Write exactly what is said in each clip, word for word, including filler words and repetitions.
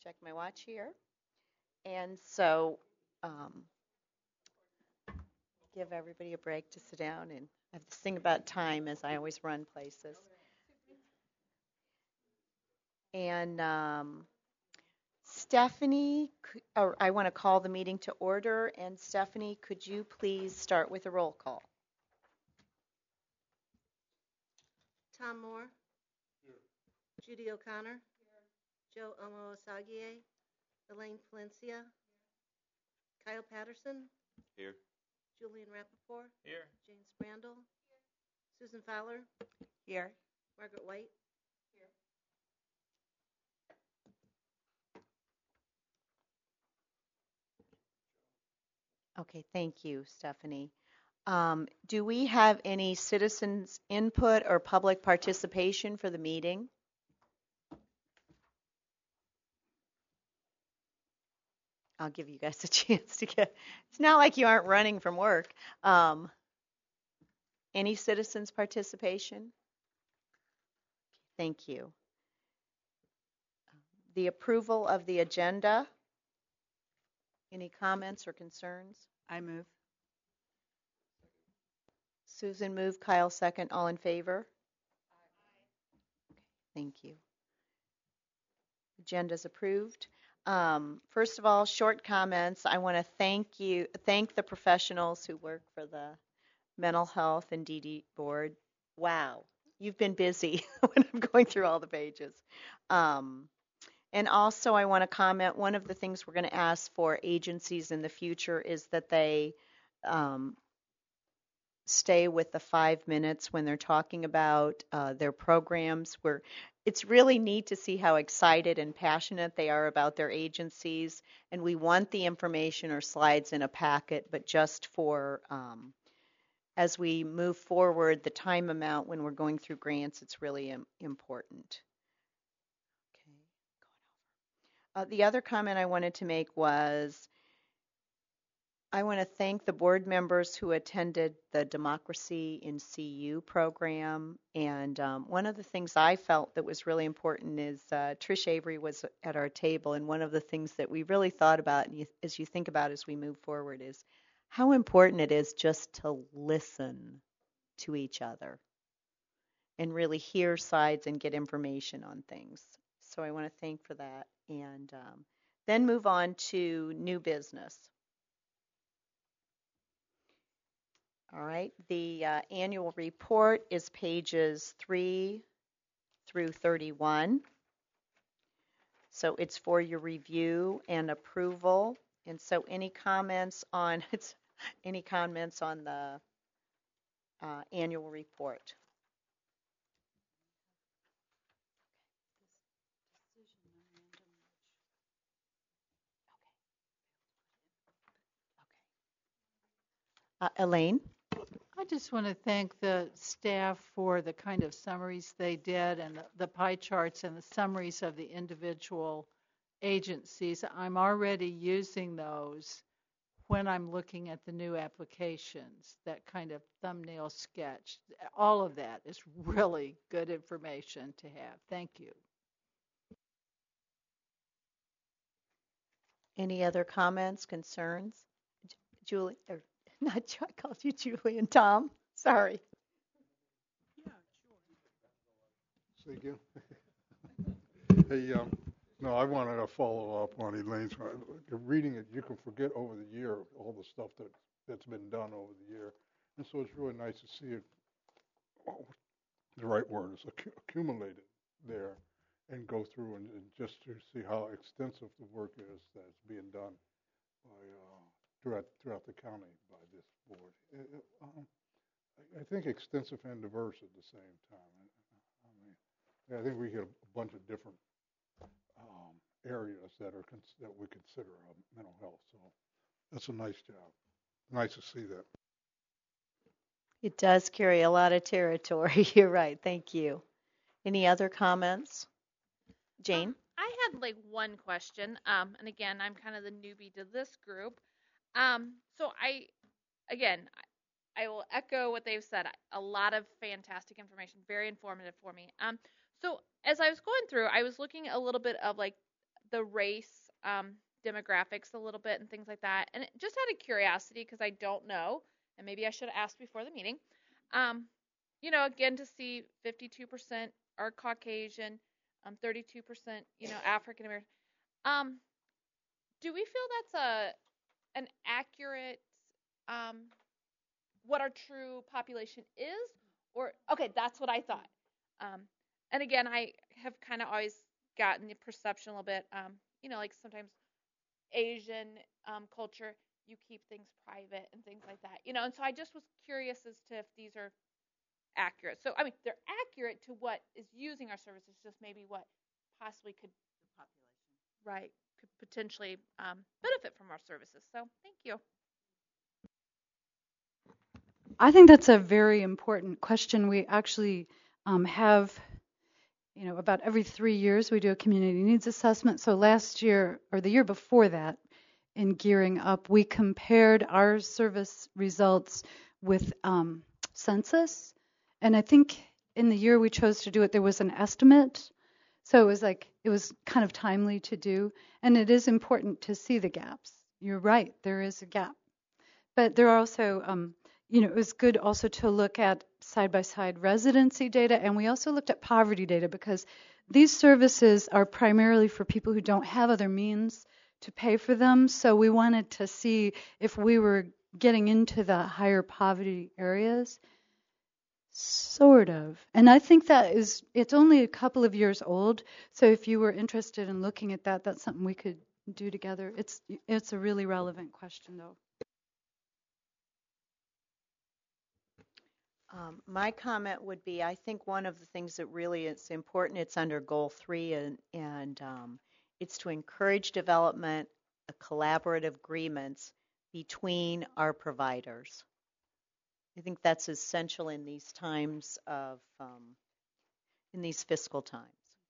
check my watch here. And so, um, give everybody a break to sit down. And I have this thing about time as I always run places. And um, Stephanie, c- or I want to call the meeting to order. And Stephanie, could you please start with a roll call? Tom Moore. Judy O'Connor. Joe Omoasagie. Elaine Palencia. Kyle Patterson. Here. Julian Rappaport. Here. Jane Sprandel. Susan Fowler. Here. Margaret White. Okay, thank you, Stephanie. Um, do we have any citizens input or public participation for the meeting? I'll give you guys a chance to get, it's not like you aren't running from work. Um, any citizens participation? Thank you. The approval of the agenda. Any comments or concerns? I move. Susan moved, Kyle second, all in favor? Thank you. Agenda's approved. Um, first of all, short comments. I want to thank you, thank the professionals who work for the Mental Health and D D Board. Wow, you've been busy when I'm going through all the pages. Um, and also, I want to comment, one of the things we're going to ask for agencies in the future is that they um, stay with the five minutes when they're talking about uh, their programs. Where it's really neat to see how excited and passionate they are about their agencies, and we want the information or slides in a packet, but just for um, as we move forward, the time amount when we're going through grants, it's really im- important. Okay. Uh, the other comment I wanted to make was I want to thank the board members who attended the Democracy in C U program. And um, one of the things I felt that was really important is uh, Trish Avery was at our table. And one of the things that we really thought about, and you, as you think about as we move forward, is how important it is just to listen to each other and really hear sides and get information on things. So I want to thank for that. And um, then move on to new business. All right, the uh, annual report is pages three through thirty-one. So it's for your review and approval. And so any comments on it's any comments on the uh, annual report? Uh, Elaine? I just want to thank the staff for the kind of summaries they did and the, the pie charts and the summaries of the individual agencies. I'm already using those when I'm looking at the new applications, that kind of thumbnail sketch. All of that is really good information to have. Thank you. Any other comments, concerns? J- Julie, or not, Ju- I called you Julie and Tom. Sorry. Say again? Hey, um, no, I wanted to follow up on Elaine's. uh, Reading it, you can forget over the year all the stuff that, that's been done over the year. And so it's really nice to see it, oh, the right word is accu- accumulated there and go through and, and just to see how extensive the work is that's being done by, uh, throughout, throughout the county by this board. It, it, um, I, I think extensive and diverse at the same time. I, I mean, yeah, I think we get a bunch of different um, areas that are cons- that we consider uh, mental health. So that's a nice job. Nice to see that. It does carry a lot of territory. You're right. Thank you. Any other comments? Jane? Um, I had like one question. Um, and again, I'm kind of the newbie to this group. Um, so I, again, I, I will echo what they've said. A lot of fantastic information, very informative for me. Um, so as I was going through, I was looking a little bit of like the race um, demographics a little bit and things like that. And it, just out of curiosity, because I don't know, and maybe I should have asked before the meeting. Um, you know, again, to see fifty-two percent are Caucasian, um, thirty-two percent, you know, African American. Um, do we feel that's a an accurate um, what our true population is? Or okay, that's what I thought. Um, and again, I have kind of always gotten the perception a little bit. Um, you know, like sometimes Asian um, culture, you keep things private and things like that. You know, and so I just was curious as to if these are accurate. So I mean, they're accurate to what is using our services, just maybe what possibly could the population right could potentially um, benefit from our services. So thank you. I think that's a very important question. We actually um, have, you know, about every three years we do a community needs assessment. So last year or the year before that, in Gearing Up, we compared our service results with um, census. And I think in the year we chose to do it, there was an estimate. So it was like, it was kind of timely to do. And it is important to see the gaps. You're right, there is a gap. But there are also, um, you know, it was good also to look at side-by-side residency data. And we also looked at poverty data because these services are primarily for people who don't have other means to pay for them. So we wanted to see if we were getting into the higher poverty areas. Sort of. And I think that is, it's only a couple of years old. So if you were interested in looking at that, that's something we could do together. It's it's a really relevant question, though. Um, my comment would be, I think one of the things that really is important, it's under goal three, and, and um, it's to encourage development of collaborative agreements between our providers. I think that's essential in these times of, um, in these fiscal times.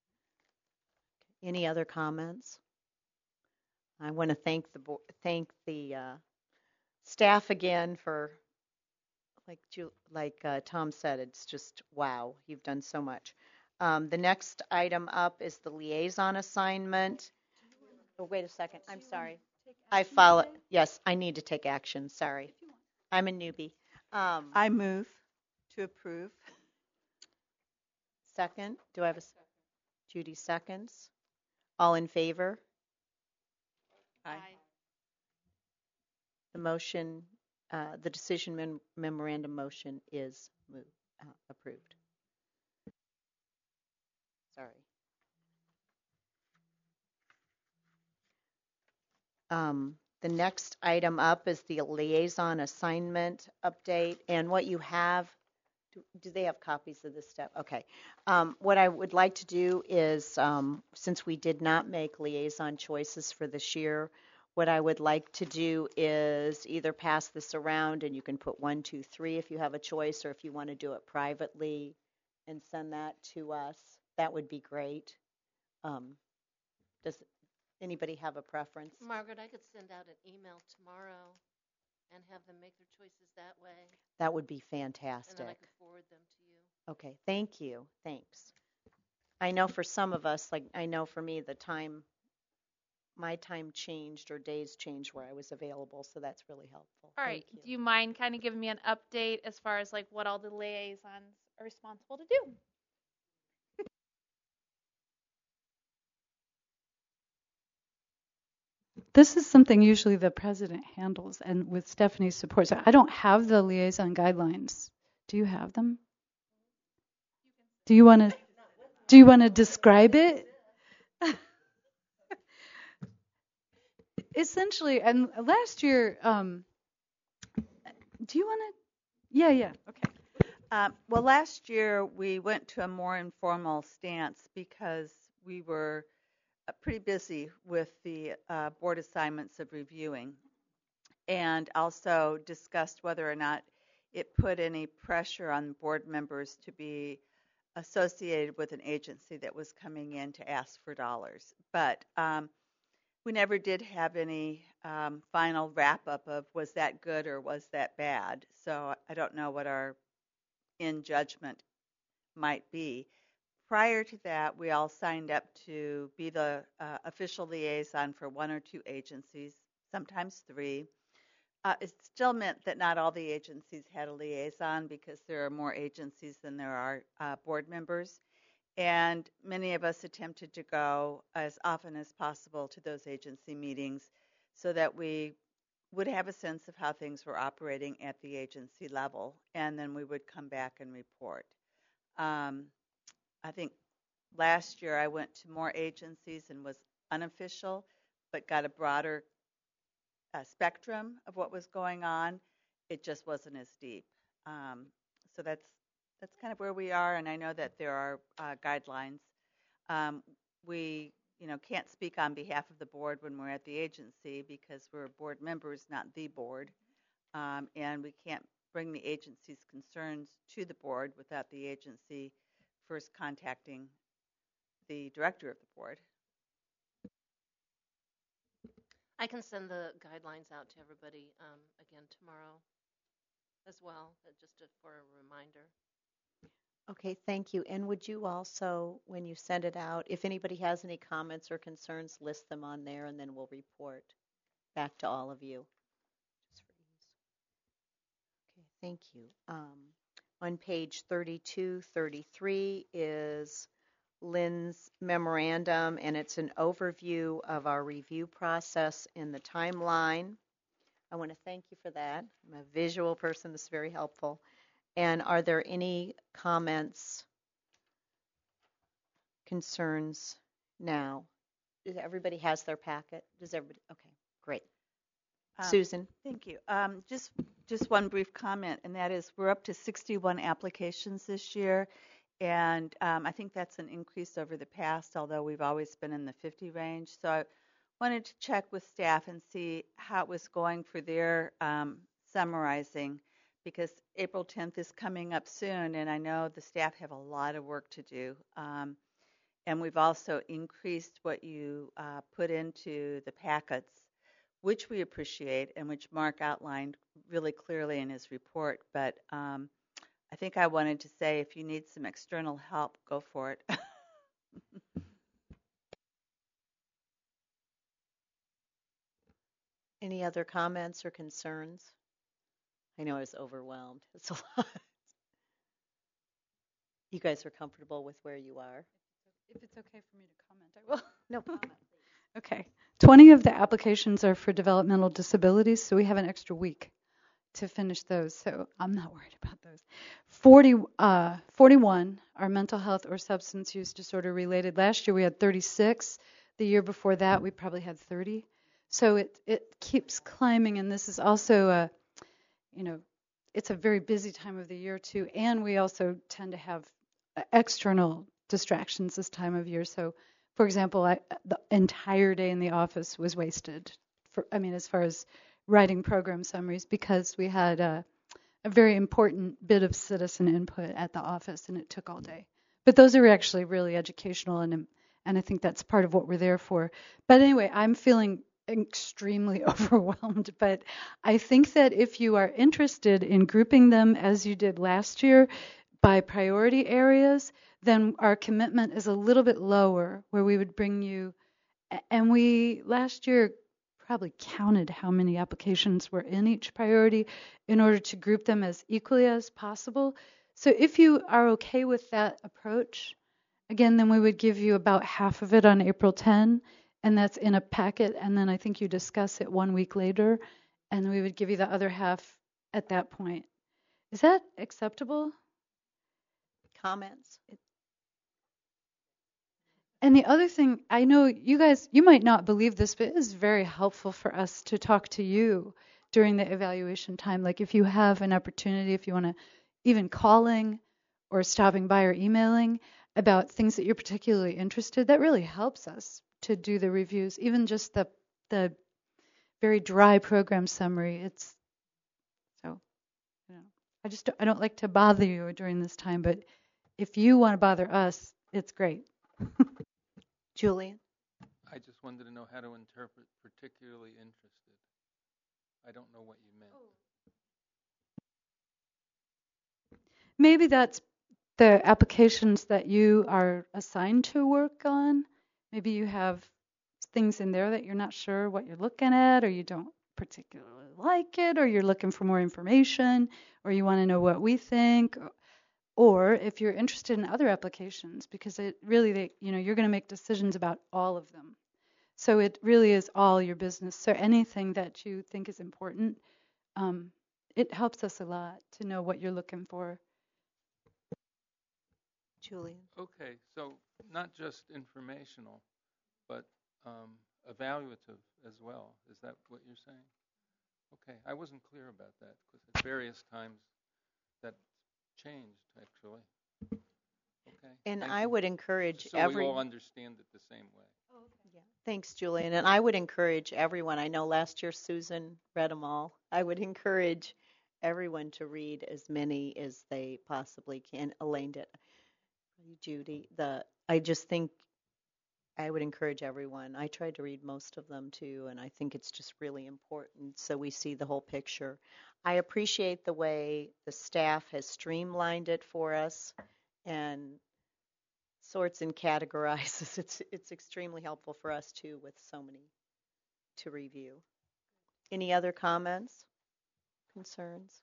Any other comments? I want to thank the bo- thank the uh, staff again for, like Ju- like uh, Tom said, it's just wow, you've done so much. Um, the next item up is the liaison assignment. Oh, wait a second. I'm sorry. I follow. Yes, I need to take action. Sorry, I'm a newbie. Um, I move to approve. Second, do I have a s- Judy seconds? All in favor? Aye. The motion, uh, the decision mem- memorandum motion is moved, uh, approved. Sorry. Um, the next item up is the liaison assignment update, and what you have. Do, do they have copies of this stuff? Okay. Um, what I would like to do is, um, since we did not make liaison choices for this year, what I would like to do is either pass this around and you can put one, two, three if you have a choice, or if you want to do it privately and send that to us, that would be great. Um, does anybody have a preference? Margaret, I could send out an email tomorrow and have them make their choices that way, That would be and then I fantastic. could forward them to you. Okay, thank you. Thanks. I know for some of us, like I know for me, the time, my time changed or days changed where I was available, so that's really helpful. All right. Thank Do you mind kind of giving me an update as far as like what all the liaisons are responsible to do? This is something usually the president handles, and with Stephanie's support. So I don't have the liaison guidelines. Do you have them? Do you want to? Do you want to describe it? Essentially, and last year, um, do you want to? Yeah, yeah. Okay. Uh, well, last year we went to a more informal stance because we were uh, pretty busy with the uh, board assignments of reviewing, and also discussed whether or not it put any pressure on board members to be associated with an agency that was coming in to ask for dollars. But um, we never did have any um, final wrap-up of was that good or was that bad. So I don't know what our in judgment might be. prior to that, we all signed up to be the uh, official liaison for one or two agencies, sometimes three. Uh, it still meant that not all the agencies had a liaison because there are more agencies than there are uh, board members. And many of us attempted to go as often as possible to those agency meetings so that we would have a sense of how things were operating at the agency level, and then we would come back and report. Um, I think last year I went to more agencies and was unofficial, but got a broader uh, spectrum of what was going on. It just wasn't as deep. Um, so that's that's kind of where we are, and I know that there are uh, guidelines. Um, we, you know, can't speak on behalf of the board when we're at the agency because we're board members, not the board, um, and we can't bring the agency's concerns to the board without the agency first contacting the director of the board. I can send the guidelines out to everybody um, again tomorrow as well, uh, just to, for a reminder. Okay, thank you. And would you also, when you send it out, if anybody has any comments or concerns, list them on there, and then we'll report back to all of you. Just for ease. Okay, thank you. Um, on page thirty-two, thirty-three is Lynn's memorandum, and it's an overview of our review process in the timeline. I want to thank you for that. I'm a visual person. This is very helpful. And are there any comments, concerns now? Does everybody has their packet? Does everybody? Okay, great. Um, Susan? Thank you. Um, just just one brief comment, and that is we're up to sixty-one applications this year, and um, I think that's an increase over the past, although we've always been in the fifty range. So I wanted to check with staff and see how it was going for their um, summarizing, because April tenth is coming up soon, and I know the staff have a lot of work to do. Um, and we've also increased what you uh, put into the packets, which we appreciate and which Mark outlined really clearly in his report. But um, I think I wanted to say if you need some external help, go for it. Any other comments or concerns? I know I was overwhelmed. It's a lot. You guys are comfortable with where you are? If it's okay for me to comment, I will. No problem. Okay. twenty of the applications are for developmental disabilities, so we have an extra week to finish those, so I'm not worried about those. forty, uh, forty-one are mental health or substance use disorder related. Last year we had thirty-six. The year before that we probably had thirty. So it, it keeps climbing, and this is also a, you know, it's a very busy time of the year too, and we also tend to have external distractions this time of year. So, for example, I, the entire day in the office was wasted. For, I mean, as far as writing program summaries, because we had a, a very important bit of citizen input at the office, and it took all day. But those are actually really educational, and and I think that's part of what we're there for. But anyway, I'm feeling extremely overwhelmed, but I think that if you are interested in grouping them as you did last year by priority areas, then our commitment is a little bit lower, where we would bring you, and we last year probably counted how many applications were in each priority in order to group them as equally as possible. So if you are okay with that approach, again, then we would give you about half of it on April tenth, and that's in a packet, and then I think you discuss it one week later, and we would give you the other half at that point. Is that acceptable? Comments? And the other thing, I know you guys, you might not believe this, but it is very helpful for us to talk to you during the evaluation time. Like if you have an opportunity, if you want to, even calling or stopping by or emailing about things that you're particularly interested, that really helps us to do the reviews. Even just the the very dry program summary. It's so, you know, I just I don't like to bother you during this time, but if you want to bother us, it's great. Julian? I just wanted to know how to interpret particularly interested. I don't know what you meant. Maybe that's the applications that you are assigned to work on. Maybe you have things in there that you're not sure what you're looking at, or you don't particularly like it, or you're looking for more information, or you want to know what we think, or if you're interested in other applications, because it really, they, you know, you're going to make decisions about all of them. So it really is all your business. So anything that you think is important, um, it helps us a lot to know what you're looking for. Julian. Okay, so not just informational, but um, evaluative as well. Is that what you're saying? Okay, I wasn't clear about that because at various times that changed actually. Okay. And thank I you. would encourage So every. we all understand it the same way. Yeah. Thanks, Julian. And I would encourage everyone. I know last year Susan read them all. I would encourage everyone to read as many as they possibly can. Elaine did. Judy, the I just think I would encourage everyone. I tried to read most of them too, and I think it's just really important so we see the whole picture. I appreciate the way the staff has streamlined it for us and sorts and categorizes. It's it's extremely helpful for us too with so many to review. Any other comments, concerns?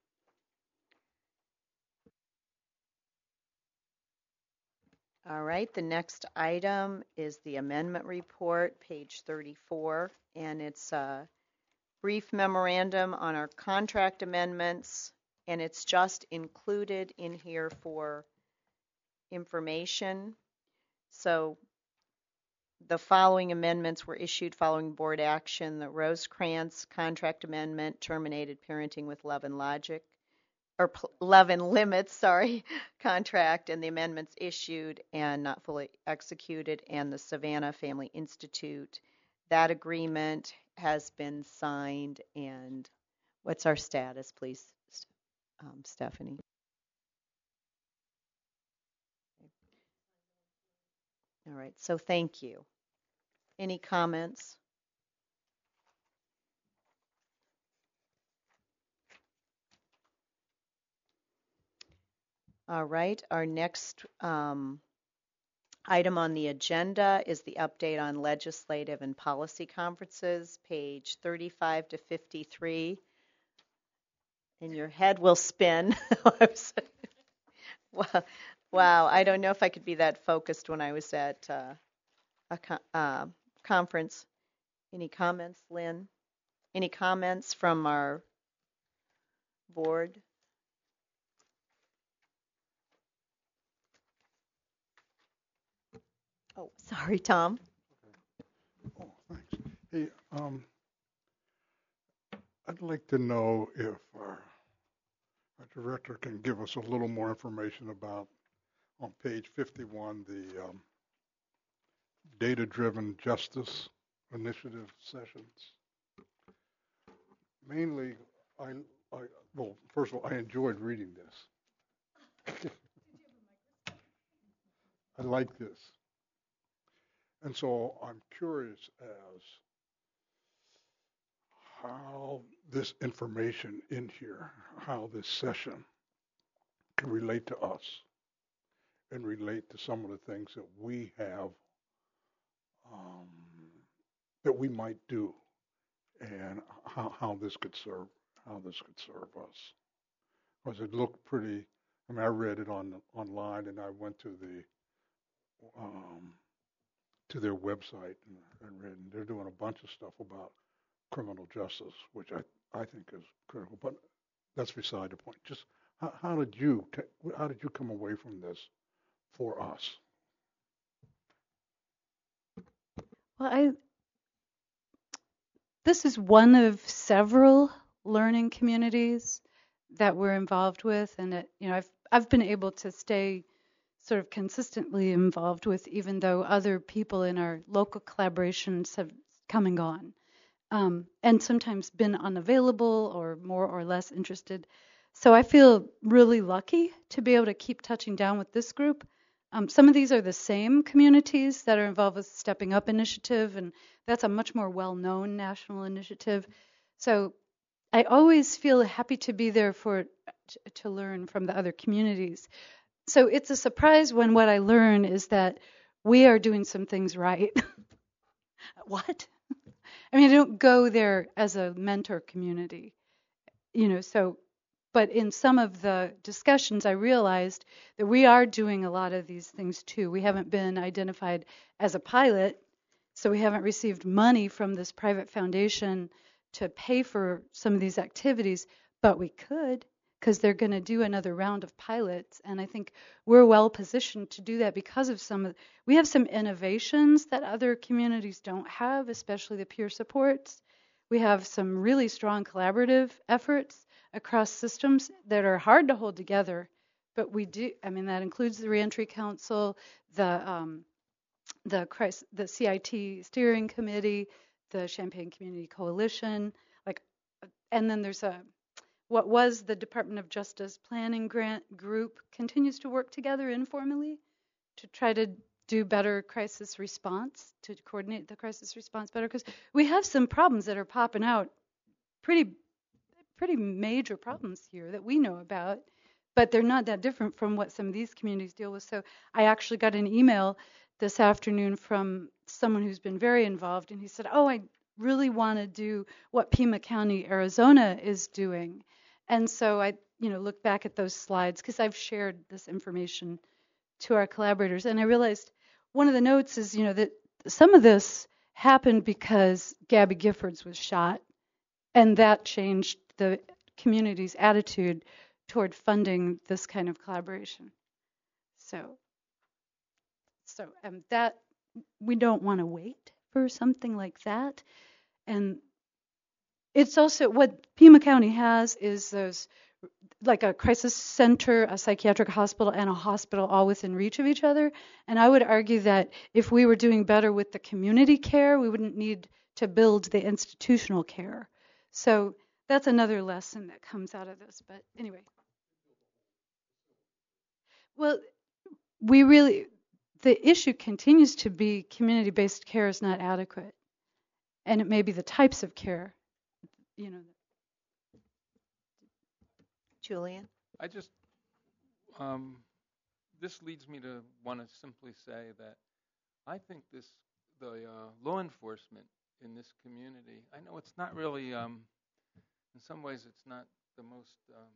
All right, the next item is the amendment report, page thirty-four, and it's a brief memorandum on our contract amendments, and it's just included in here for information. So the following amendments were issued following board action. The Rosecrans contract amendment terminated Parenting with Love and Logic, or Love and Limits, sorry, contract, and the amendments issued and not fully executed, and the Savannah Family Institute. That agreement has been signed, and what's our status, please, um, Stephanie? All right, so thank you. Any comments? All right, our next um, item on the agenda is the update on legislative and policy conferences, page thirty-five to fifty-three. And your head will spin. Wow, I don't know if I could be that focused when I was at uh, a co- uh, conference. Any comments, Lynn? Any comments from our board? Oh, sorry, Tom. Oh, thanks. Hey, um, I'd like to know if our, our director can give us a little more information about, on page fifty-one, the um, data-driven justice initiative sessions. Mainly, I, I, well, first of all, I enjoyed reading this. I like this. And so I'm curious as how this information in here, how this session can relate to us and relate to some of the things that we have, um, that we might do, and how, how this could serve, how this could serve us. Because it looked pretty, I mean, I read it on online, and I went to the um, to their website and, and read, and they're doing a bunch of stuff about criminal justice, which I, I think is critical. But that's beside the point. Just how, how did you how did you come away from this for us? Well, I this is one of several learning communities that we're involved with, and it, you know, I've I've been able to stay sort of consistently involved with, even though other people in our local collaborations have come and gone, um, and sometimes been unavailable or more or less interested. So I feel really lucky to be able to keep touching down with this group. Um, some of these are the same communities that are involved with Stepping Up Initiative, and that's a much more well-known national initiative. So I always feel happy to be there for to learn from the other communities. so it's a surprise when what I learn is that we are doing some things right. What? I mean, I don't go there as a mentor community, you know, so, but in some of the discussions, I realized that we are doing a lot of these things too. We haven't been identified as a pilot, so we haven't received money from this private foundation to pay for some of these activities, but we could, because they're going to do another round of pilots. And I think we're well positioned to do that because of some of, we have some innovations that other communities don't have, especially the peer supports. We have some really strong collaborative efforts across systems that are hard to hold together, but we do, I mean, that includes the Reentry Council, the, um, the, Christ, the C I T Steering Committee, the Champaign Community Coalition, like, and then there's a, what was the Department of Justice Planning Grant Group continues to work together informally to try to do better crisis response, to coordinate the crisis response better, because we have some problems that are popping out, pretty, pretty major problems here that we know about, but they're not that different from what some of these communities deal with. So I actually got an email this afternoon from someone who's been very involved, and he said, oh, I really want to do what Pima County, Arizona is doing. And so I, you know, looked back at those slides because I've shared this information to our collaborators, and I realized one of the notes is, you know, that some of this happened because Gabby Giffords was shot, and that changed the community's attitude toward funding this kind of collaboration. So, so um, that we don't want to wait for something like that, and it's also what Pima County has is those, like a crisis center, a psychiatric hospital, and a hospital all within reach of each other. And I would argue that if we were doing better with the community care, we wouldn't need to build the institutional care. So that's another lesson that comes out of this. But anyway. Well, we really, the issue continues to be community-based care is not adequate. And it may be the types of care. You know, Julian? I just, um, this leads me to want to simply say that I think this, the uh, law enforcement in this community, I know it's not really, um, in some ways it's not the most um,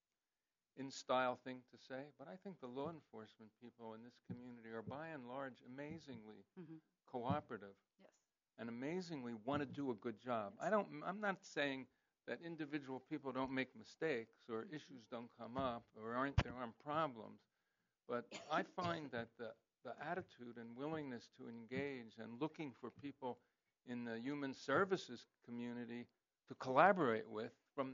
in-style thing to say, but I think the law enforcement people in this community are by and large amazingly mm-hmm. cooperative. Yes. And amazingly want to do a good job. I don't, I'm not saying that individual people don't make mistakes or issues don't come up or aren't there aren't problems, but I find that the, the attitude and willingness to engage and looking for people in the human services community to collaborate with from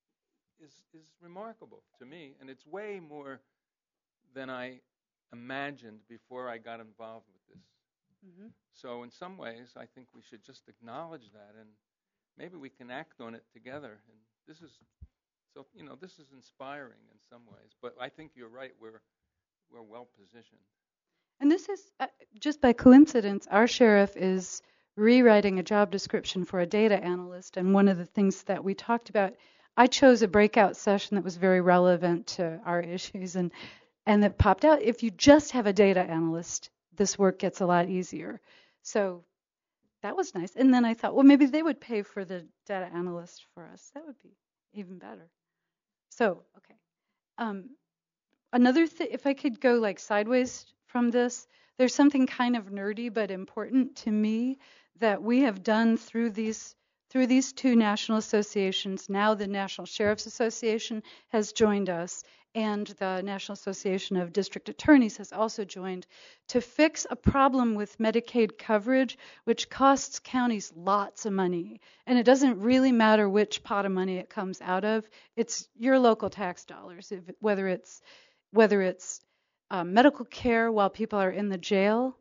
is, is remarkable to me, and it's way more than I imagined before I got involved with this. Mm-hmm. So in some ways, I think we should just acknowledge that, and maybe we can act on it together. And this is, so you know, this is inspiring in some ways. But I think you're right. We're we're well positioned. And this is uh, just by coincidence. Our sheriff is rewriting a job description for a data analyst, and one of the things that we talked about, I chose a breakout session that was very relevant to our issues, and and that popped out. If you just have a data analyst, this work gets a lot easier. So that was nice. And then I thought, well, maybe they would pay for the data analyst for us. That would be even better. So, okay. Um, another thing, if I could go like sideways from this, there's something kind of nerdy but important to me that we have done through these through these two national associations. Now the National Sheriff's Association has joined us, and the National Association of District Attorneys has also joined to fix a problem with Medicaid coverage, which costs counties lots of money. And it doesn't really matter which pot of money it comes out of. It's your local tax dollars, if, whether it's whether it's uh, medical care while people are in the jail,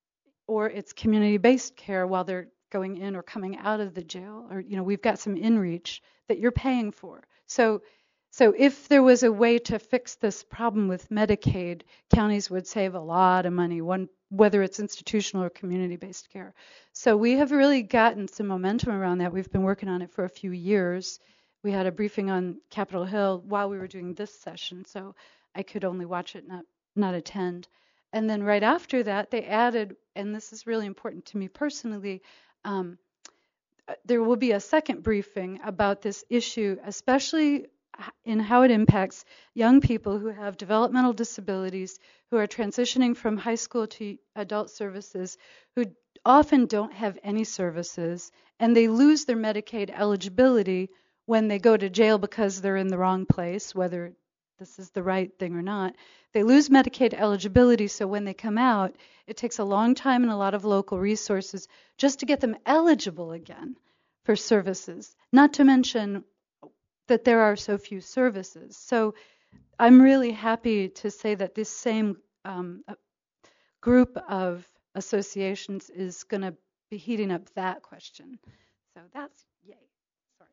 or it's community-based care while they're going in or coming out of the jail, or you know, we've got some in-reach that you're paying for. So. So if there was a way to fix this problem with Medicaid, counties would save a lot of money, one, whether it's institutional or community-based care. So we have really gotten some momentum around that. We've been working on it for a few years. We had a briefing on Capitol Hill while we were doing this session, so I could only watch it, not not attend. And then right after that, they added, and this is really important to me personally, um, there will be a second briefing about this issue, especially in how it impacts young people who have developmental disabilities, who are transitioning from high school to adult services, who often don't have any services, and they lose their Medicaid eligibility when they go to jail because they're in the wrong place, whether this is the right thing or not. They lose Medicaid eligibility, so when they come out, it takes a long time and a lot of local resources just to get them eligible again for services, not to mention that there are so few services. So I'm really happy to say that this same um, group of associations is going to be heating up that question. So that's yay. Sorry.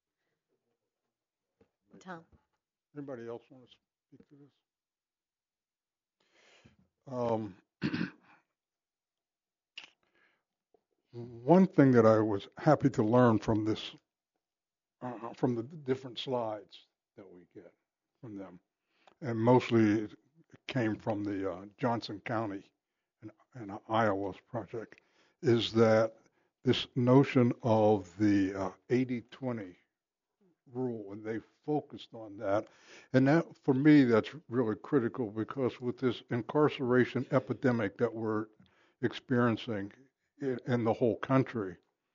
Tom. Anybody else want to speak to this? Um, one thing that I was happy to learn from this, uh, from the different slides that we get from them, and mostly it came from the uh, Johnson County and, and Iowa's project, is that this notion of the uh, eighty twenty rule, and they focused on that. And that, for me, that's really critical, because with this incarceration epidemic that we're experiencing in, in the whole country,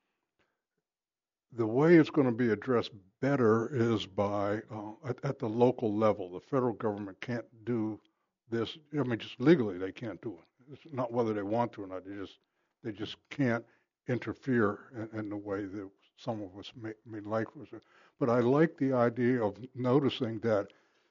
the way it's going to be addressed better is by, uh, at, at the local level. The federal government can't do this. I mean, just legally, they can't do it. It's not whether they want to or not. They just, they just can't interfere in, in the way that some of us may, may like. But I like the idea of noticing that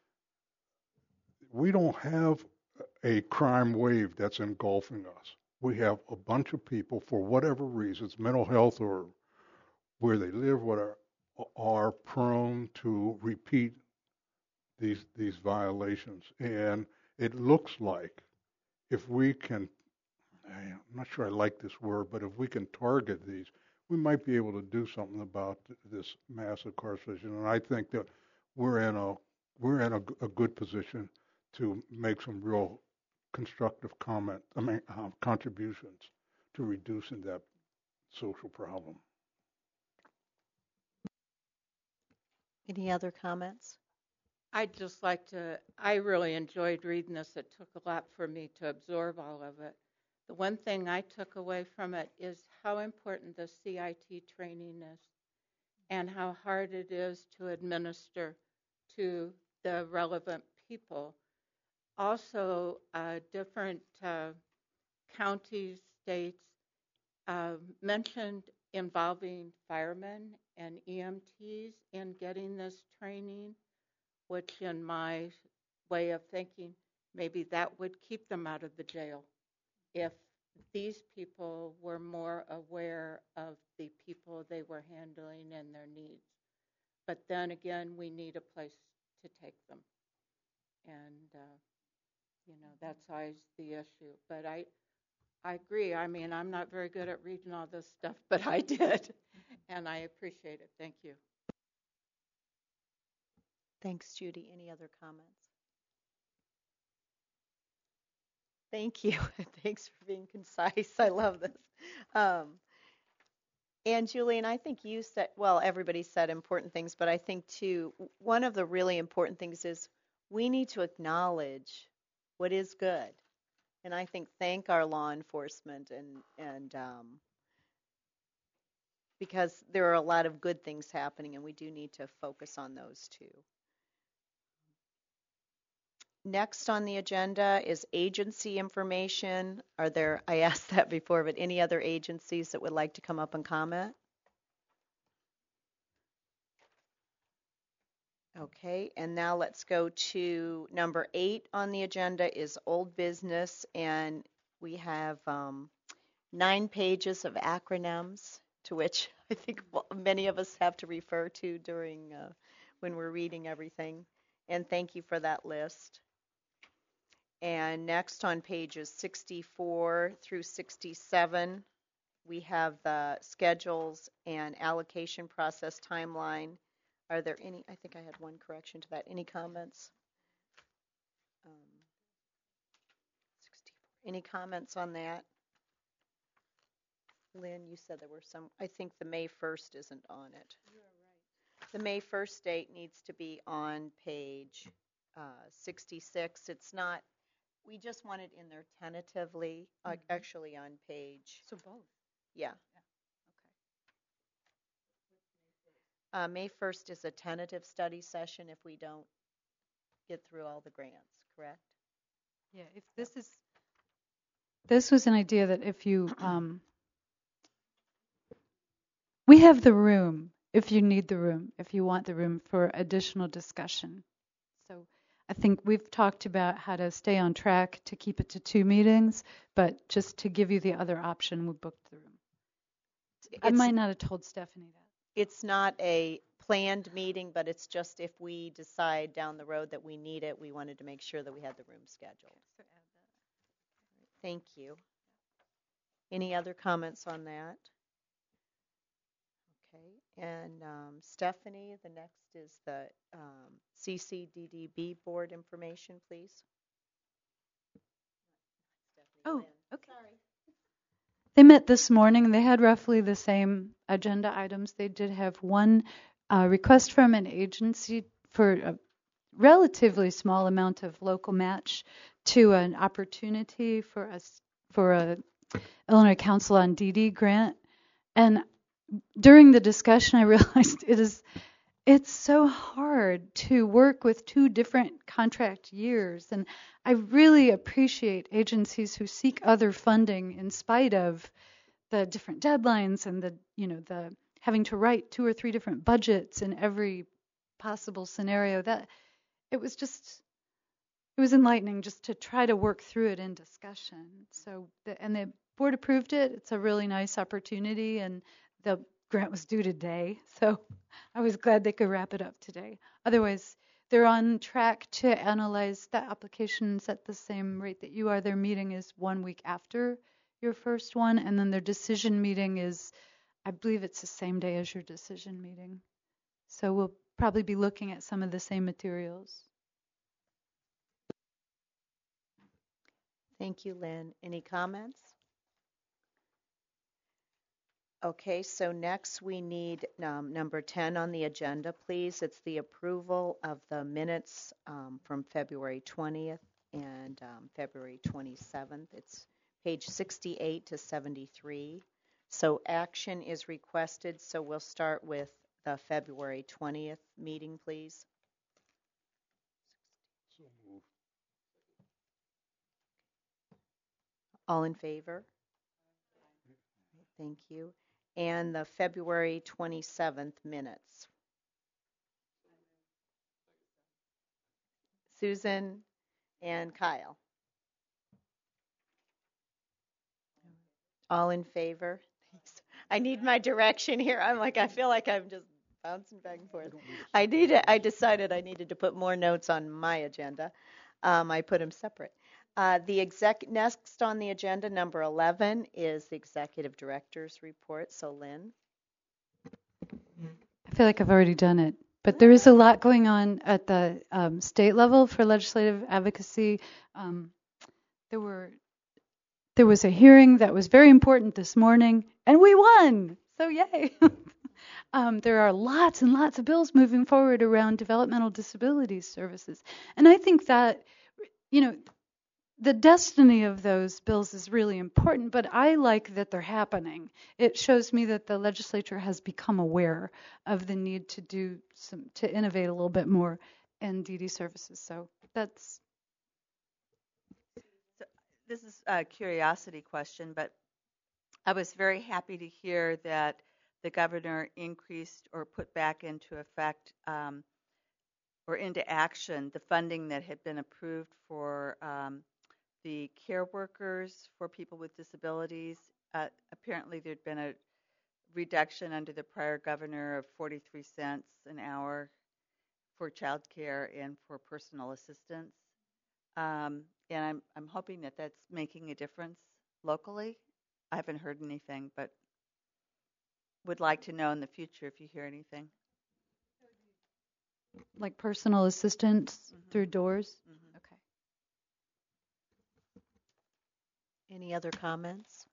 we don't have a crime wave that's engulfing us. We have a bunch of people, for whatever reasons, mental health or where they live, what are, are prone to repeat these these violations. And it looks like if we can, I'm not sure I like this word, but if we can target these, we might be able to do something about this mass incarceration. And I think that we're in a we're in a, a good position to make some real constructive comment, I mean, uh, contributions to reducing that social problem. Any other comments? I'd just like to, I really enjoyed reading this. It took a lot for me to absorb all of it. The one thing I took away from it is how important the C I T training is and how hard it is to administer to the relevant people. Also, uh, different uh, counties, states uh, mentioned involving firemen and E M Ts in getting this training, which in my way of thinking, maybe that would keep them out of the jail if these people were more aware of the people they were handling and their needs. But then again, we need a place to take them. And, uh, you know, that's always the issue. But I, I agree. I mean, I'm not very good at reading all this stuff, but I did. And I appreciate it. Thank you. Thanks, Judy. Any other comments? Thank you. Thanks for being concise. I love this. Um, and Julian, I think you said, well, everybody said important things, but I think too, one of the really important things is we need to acknowledge what is good. And I think thank our law enforcement and, and um, because there are a lot of good things happening and we do need to focus on those too. Next on the agenda is agency information. Are there, I asked that before, but any other agencies that would like to come up and comment? Okay, and now let's go to number eight on the agenda is old business, and we have um, nine pages of acronyms to which I think many of us have to refer to during uh, when we're reading everything. And thank you for that list. And next on pages sixty-four through sixty-seven, we have the schedules and allocation process timeline. Are there any, I think I had one correction to that. Any comments? Um, Any comments on that? Lynn, you said there were some, I think the May first isn't on it. The May first date needs to be on page uh, sixty-six. It's not, we just want it in there tentatively, uh, Mhm. actually on page, So both. yeah. Uh, May first is a tentative study session if we don't get through all the grants, correct? Yeah, if this is, this was an idea that if you, um, we have the room, if you need the room, if you want the room for additional discussion. So I think we've talked about how to stay on track to keep it to two meetings, but just to give you the other option, we booked the room. I It's- might not have told Stephanie that. It's not a planned meeting, but it's just if we decide down the road that we need it, we wanted to make sure that we had the room scheduled. Thank you. Any other comments on that? Okay, and um, Stephanie, the next is the um, C C D D B board information, please. Oh, Lynn. okay. Sorry. They met this morning. They had roughly the same agenda items. They did have one uh, request from an agency for a relatively small amount of local match to an opportunity for us for a Illinois Council on D D grant. And during the discussion, I realized it is it's so hard to work with two different contract years. And I really appreciate agencies who seek other funding in spite of the different deadlines and the, you know, the having to write two or three different budgets in every possible scenario. That it was just, it was enlightening just to try to work through it in discussion. So, the, and the board approved it. It's a really nice opportunity, and the grant was due today, so I was glad they could wrap it up today. Otherwise, they're on track to analyze the applications at the same rate that you are. Their meeting is one week after your first one, and then their decision meeting is, I believe it's the same day as your decision meeting. So we'll probably be looking at some of the same materials. Thank you, Lynn. Any comments? Okay, so next we need um, number ten on the agenda, please. It's the approval of the minutes um, from February twentieth and um, February twenty-seventh. It's page sixty-eight to seventy-three. So action is requested, so we'll start with the February twentieth meeting, please. So moved. All in favor? Thank you. And the February twenty-seventh minutes. Susan and Kyle. All in favor? Thanks. I need my direction here. I'm like, I feel like I'm just bouncing back and forth. I need. I decided I needed to put more notes on my agenda. Um, I put them separate. Uh, the exec next on the agenda, number eleven, is the executive director's report. So, Lynn. I feel like I've already done it, but there is a lot going on at the um, state level for legislative advocacy. Um, there were there was a hearing that was very important this morning, and we won. So yay! um, there are lots and lots of bills moving forward around developmental disability services, and I think that, you know, the destiny of those bills is really important, but I like that they're happening. It shows me that the legislature has become aware of the need to do some, to innovate a little bit more in D D services. So that's. So this is a curiosity question, but I was very happy to hear that the governor increased or put back into effect um, or into action the funding that had been approved for um, the care workers for people with disabilities. Uh, apparently, there'd been a reduction under the prior governor of forty-three cents an hour for child care and for personal assistance. Um, and I'm, I'm hoping that that's making a difference locally. I haven't heard anything, but would like to know in the future if you hear anything. Like personal assistance Mhm. through doors? Mhm. Okay. Any other comments?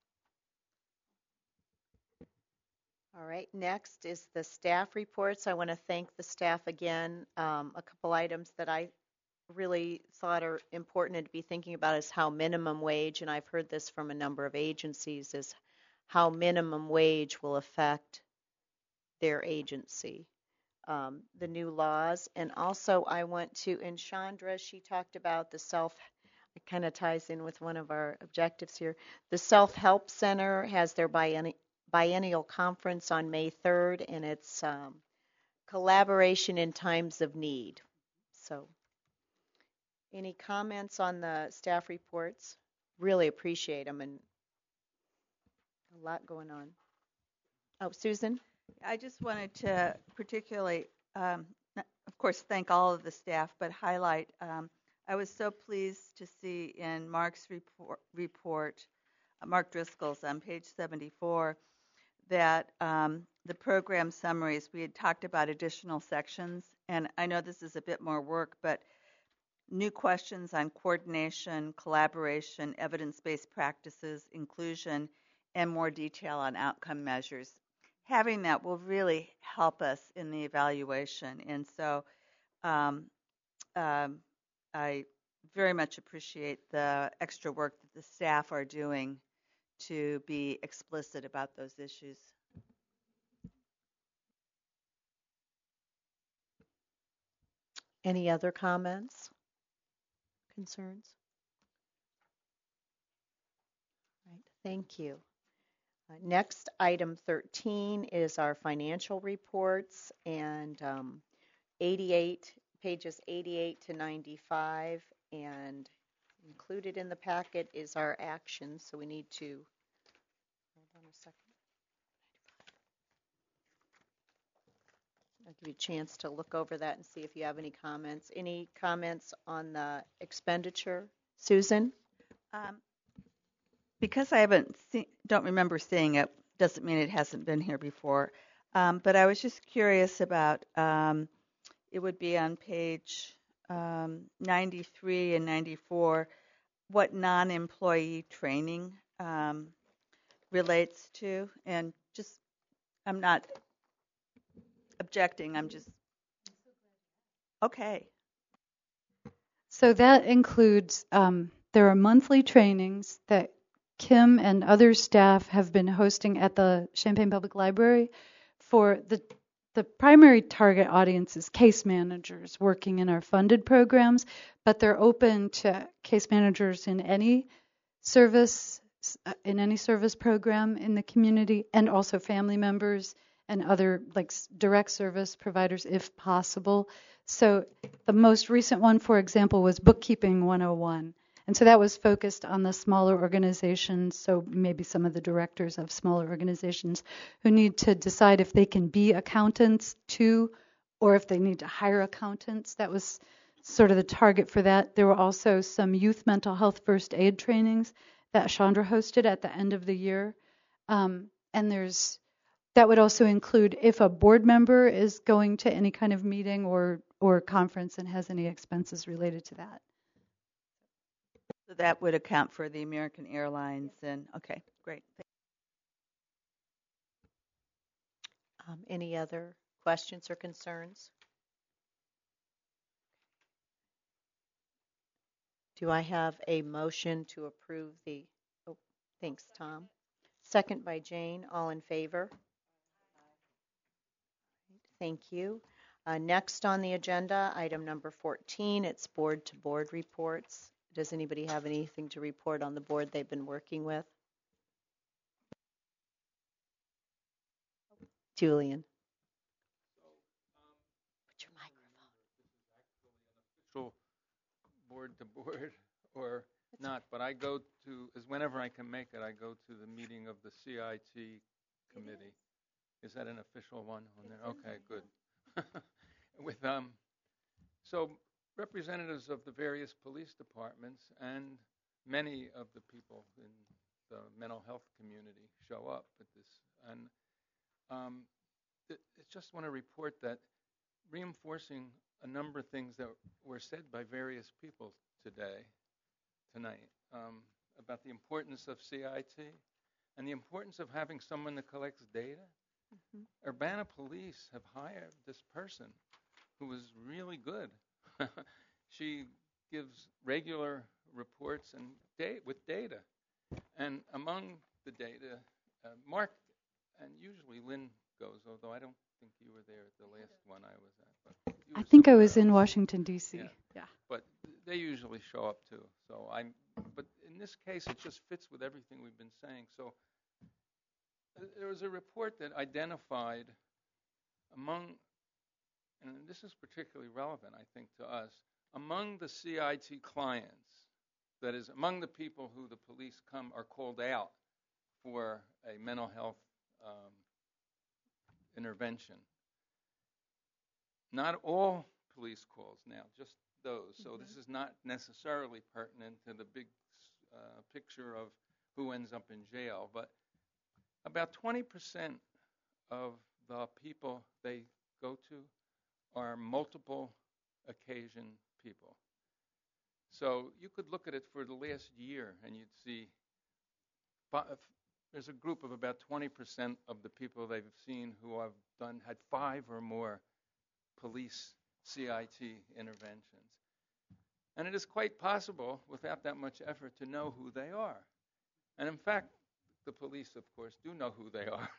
All right, next is the staff reports. I want to thank the staff again. Um, a couple items that I really thought are important and to be thinking about is how minimum wage, and I've heard this from a number of agencies, is how minimum wage will affect their agency. Um, the new laws, and also I want to, and Chandra, she talked about the self, it kind of ties in with one of our objectives here. The Self-Help Center has their bienni- biennial conference on May third, and it's um, collaboration in times of need. So any comments on the staff reports? Really appreciate them, and a lot going on. Oh, Susan? I just wanted to particularly, um, n- of course, thank all of the staff, but highlight, um, I was so pleased to see in Mark's report, report uh, Mark Driscoll's on page seventy-four, that um, the program summaries, we had talked about additional sections, and I know this is a bit more work, but new questions on coordination, collaboration, evidence-based practices, inclusion, and more detail on outcome measures. Having that will really help us in the evaluation. And so um, um, I very much appreciate the extra work that the staff are doing to be explicit about those issues. Any other comments, concerns? Right, thank you. Uh, Next, item thirteen is our financial reports, and um, eighty-eight, pages eighty-eight to ninety-five, and included in the packet is our actions, so we need to, hold on a second. I'll give you a chance to look over that and see if you have any comments. Any comments on the expenditure? Susan? Um, because I haven't seen, don't remember seeing it, doesn't mean it hasn't been here before. Um, but I was just curious about, um, it would be on page um, ninety-three and ninety-four, what non-employee training um, relates to. And just, I'm not objecting, I'm just, okay. So that includes, um, there are monthly trainings that Kim and other staff have been hosting at the Champaign Public Library for the the primary target audience is case managers working in our funded programs, but they're open to case managers in any service in any service program in the community, and also family members and other like direct service providers if possible. So the most recent one, for example, was Bookkeeping one oh one. And so that was focused on the smaller organizations, so maybe some of the directors of smaller organizations who need to decide if they can be accountants too, or if they need to hire accountants. That was sort of the target for that. There were also some youth mental health first aid trainings that Chandra hosted at the end of the year. Um, and there's that would also include if a board member is going to any kind of meeting or, or conference and has any expenses related to that. So that would account for the American Airlines and, okay, great. Um, any other questions or concerns? Do I have a motion to approve the, oh, thanks, Tom. Second by Jane, all in favor? Thank you. Uh, next on the agenda, item number fourteen, it's board-to-board reports. Does anybody have anything to report on the board they've been working with? Julian. Put your microphone. Official board to board or not, but I go to, is whenever I can make it, I go to the meeting of the C I T committee. Is that an official one on there? Okay, good. With um, so representatives of the various police departments and many of the people in the mental health community show up at this, and um, I just want to report that reinforcing a number of things that were said by various people today, tonight. Um, about the importance of C I T and the importance of having someone that collects data. Mm-hmm. Urbana Police have hired this person who is really good. She gives regular reports and da- with data. And among the data, uh, Mark, and usually Lynn goes, although I don't think you were there at the last one I was at. But you I were think I somewhere was in else. Washington, D C. Yeah. Yeah. But they usually show up too. So I'm. But in this case, it just fits with everything we've been saying. So uh, there was a report that identified among, and this is particularly relevant, I think, to us, among the C I T clients, that is, among the people who the police come are called out for a mental health um, intervention. Not all police calls now, just those. So Mm-hmm. this is not necessarily pertinent to the big uh, picture of who ends up in jail, but about twenty percent of the people they go to are multiple occasion people. So you could look at it for the last year and you'd see fi- there's a group of about twenty percent of the people they've seen who have done had five or more police C I T interventions. And it is quite possible, without that much effort, to know who they are. And in fact, the police, of course, do know who they are.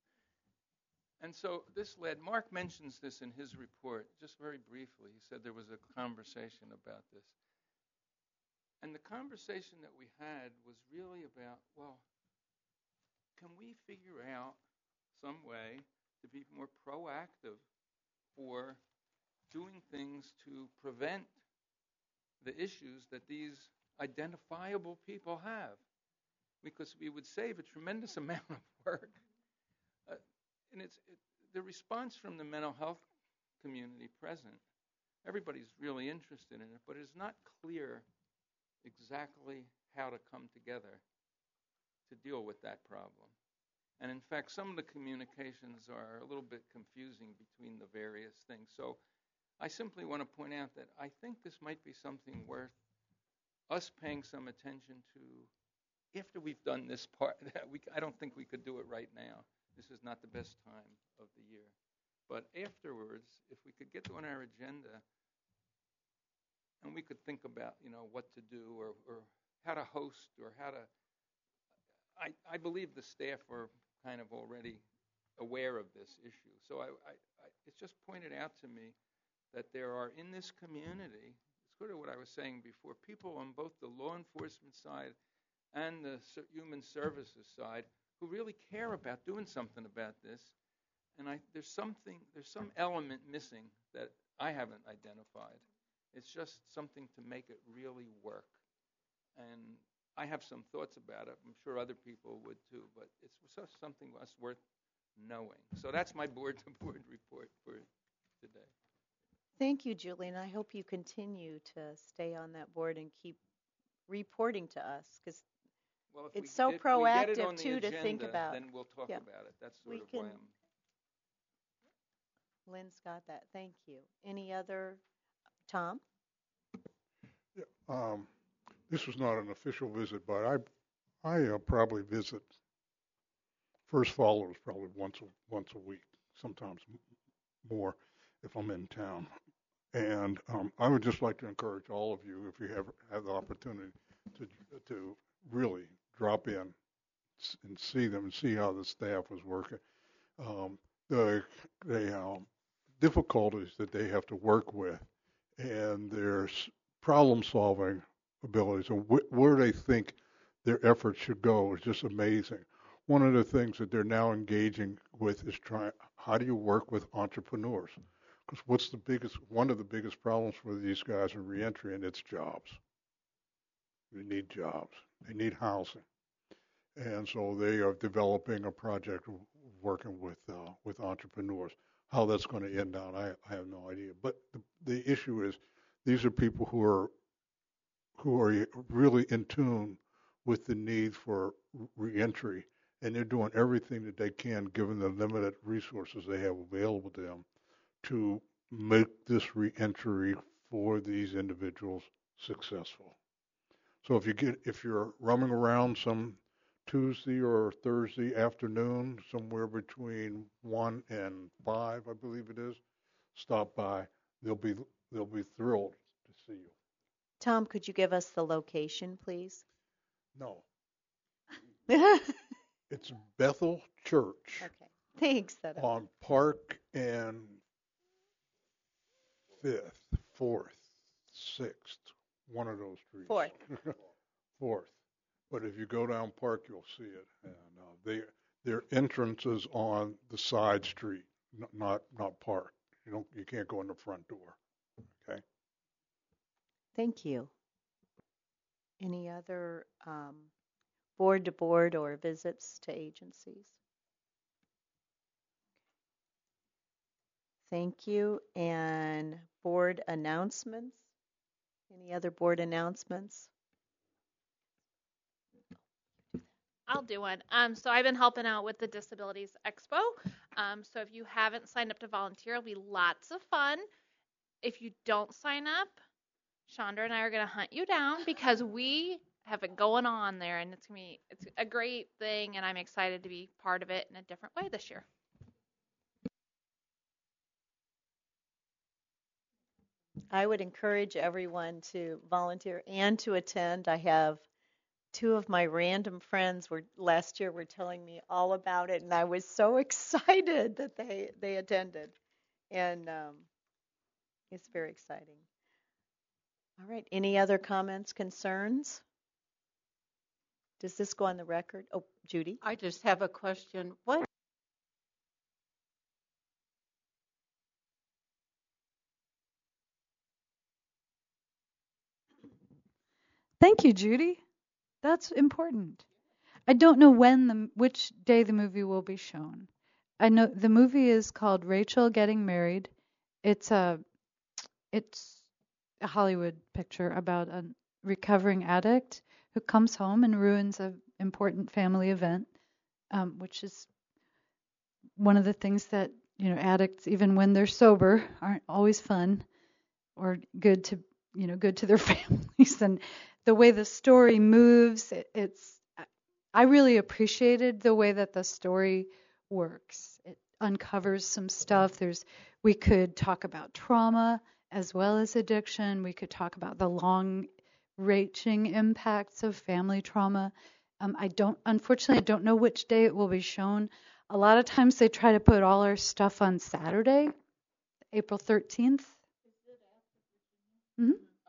And so this led, Mark mentions this in his report, just very briefly. He said there was a conversation about this. And the conversation that we had was really about, well, can we figure out some way to be more proactive for doing things to prevent the issues that these identifiable people have? Because we would save a tremendous amount of work. Uh, and it's it, the response from the mental health community present, everybody's really interested in it, but it's not clear exactly how to come together to deal with that problem. And in fact, some of the communications are a little bit confusing between the various things. So I simply want to point out that I think this might be something worth us paying some attention to after we've done this part. we, I don't think we could do it right now. This is not the best time of the year. But afterwards, if we could get on our agenda and we could think about, you know, what to do or, or how to host or how to, I, I believe the staff are kind of already aware of this issue. So I, I, I, it's just pointed out to me that there are in this community, it's sort of what I was saying before, people on both the law enforcement side and the human services side who really care about doing something about this. And I, there's something, there's some element missing that I haven't identified. It's just something to make it really work. And I have some thoughts about it. I'm sure other people would too, but it's just something that's worth knowing. So that's my board-to-board report for today. Thank you, Julian. I hope you continue to stay on that board and keep reporting to us, because Well, if it's we, so if we get it proactive, on the too, to agenda, think about. then we'll talk Yeah. about it. That's sort We of why can- I'm. Lynn's got that. Thank you. Any other? Tom? Yeah, um, this was not an official visit, but I, I uh, probably visit First Followers probably once a, once a week, sometimes m- more if I'm in town. And um, I would just like to encourage all of you, if you have have the opportunity, to to really drop in s- and see them and see how the staff is working. Um, the the um, difficulties that they have to work with and their s- problem-solving abilities and wh- where they think their efforts should go is just amazing. One of the things that they're now engaging with is trying, how do you work with entrepreneurs? Because what's the biggest, one of the biggest problems for these guys in reentry, and it's jobs. They need jobs. They need housing. And so they are developing a project w- working with uh, with entrepreneurs. How that's going to end out, I, I have no idea. But the, the issue is, these are people who are who are really in tune with the need for reentry, and they're doing everything that they can, given the limited resources they have available to them, to make this reentry for these individuals successful. So if you get, if you're roaming around some Tuesday or Thursday afternoon, somewhere between one and five, I believe it is, stop by. They'll be, they'll be thrilled to see you. Tom, could you give us the location, please? No, Okay. it's Bethel Church Thanks. That on Park and Fifth, Fourth, Sixth, one of those streets. Fourth. Fourth. But if you go down Park, you'll see it. And uh, they, their entrance is on the side street, n- not not Park. You don't, you can't go in the front door. Okay. Thank you. Any other um, board to board or visits to agencies? Thank you. And board announcements? Any other board announcements? I'll do one. Um, so I've been helping out with the Disabilities Expo. Um, so if you haven't signed up to volunteer, it'll be lots of fun. If you don't sign up, Chandra and I are going to hunt you down because we have it going on there, and it's going to be it's a great thing, and I'm excited to be part of it in a different way this year. I would encourage everyone to volunteer and to attend. I have two of my random friends were last year were telling me all about it, and I was so excited that they they attended, and um, it's very exciting. All right. Any other comments, concerns? Does this go on the record? Oh, Judy. I just have a question. What Thank you, Judy. That's important. I don't know when the which day the movie will be shown. I know the movie is called Rachel Getting Married. It's a it's a Hollywood picture about a recovering addict who comes home and ruins an important family event, um, which is one of the things that, you know, addicts, even when they're sober, aren't always fun or good to, you know, good to their families. And the way the story moves, it, it's, I really appreciated the way that the story works. It uncovers some stuff. There's, we could talk about trauma as well as addiction. We could talk about the long-reaching impacts of family trauma. Um, I don't, unfortunately, I don't know which day it will be shown. A lot of times they try to put all our stuff on Saturday, April thirteenth. Mm-hmm.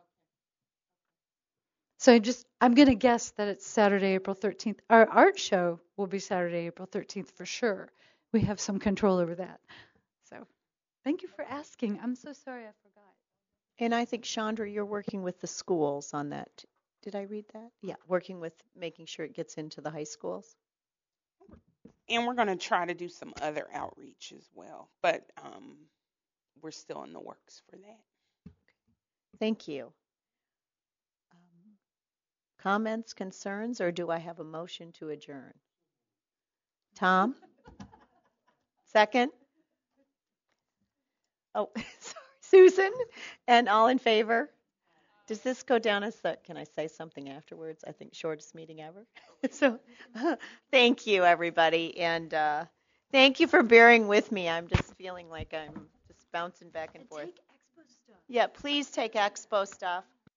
So I just, I'm going to guess that it's Saturday, April thirteenth. Our art show will be Saturday, April thirteenth for sure. We have some control over that. So thank you for asking. I'm so sorry I forgot. And I think, Chandra, you're working with the schools on that. Did I read that? Yeah, working with making sure it gets into the high schools. And we're going to try to do some other outreach as well, but um, we're still in the works for that. Thank you. Um, comments, concerns, or do I have a motion to adjourn? Tom? Second? Oh, sorry. Susan? And all in favor? Does this go down as the, can I say something afterwards? I think shortest meeting ever. So thank you, everybody. And uh, thank you for bearing with me. I'm just feeling like I'm just bouncing back and forth. Take expo stuff. Yeah, please take expo stuff.